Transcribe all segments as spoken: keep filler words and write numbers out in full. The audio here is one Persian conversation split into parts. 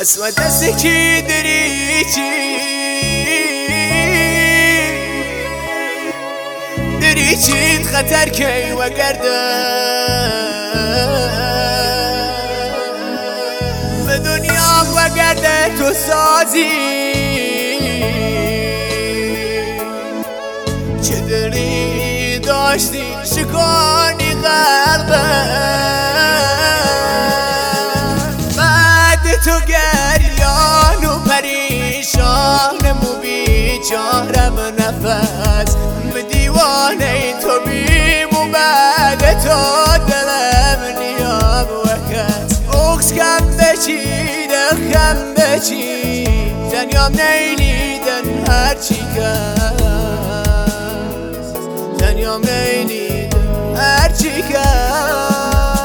اسود دستکی دریچی دریچی خطر کی و گردن به دنیا و گرده تو سازی چه دری داشتی شکانی قلبم تو گریان و پریشانم و بیچارم نفس به دیوانه تو بیم و بعد تو دلم نیام وکس اکس کم بچی دخم بچی زنیام نیلیدن هرچی کس زنیام نیلیدن هرچی کس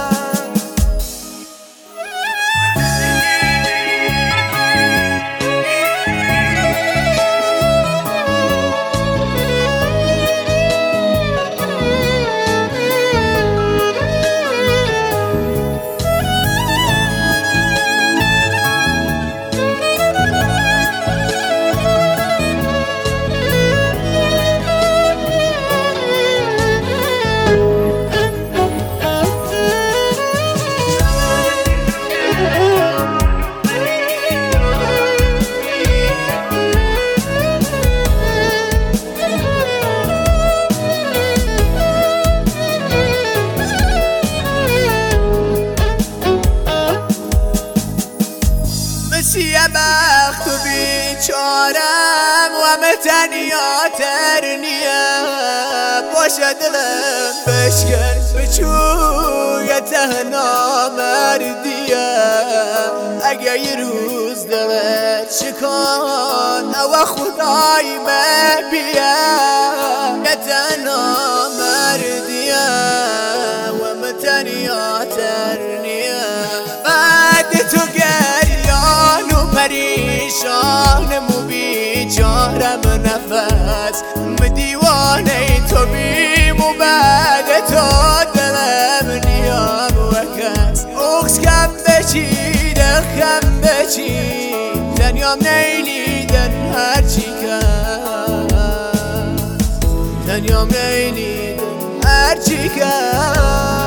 چیه بخت و بیچارم و همه تنیاتر نیم باشه دلم بشکن بچوی تهنا مردیم اگه یه روز دلت شکان و خدای مبیم یه تهنا مردیم و همه تنیاتر نیم بعد تو پریشانم و بیچارم نفس به دیوانه تو بیم و بعد تو دلم نیام وکس اکس کم بچی دخم بچی زنیام نیلیدن هرچی کس زنیام نیلیدن هرچی کس